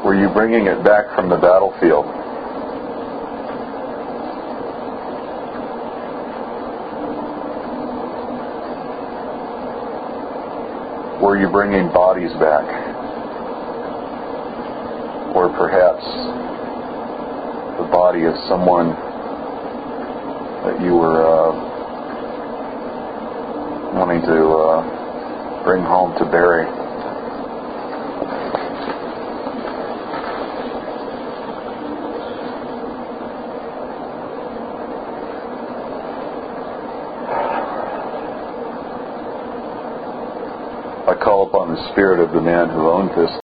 Were you bringing it back from the battlefield? Were you bringing bodies back? Or perhaps the body of someone that you were wanting to bring home to bury? I call upon the spirit of the man who owned this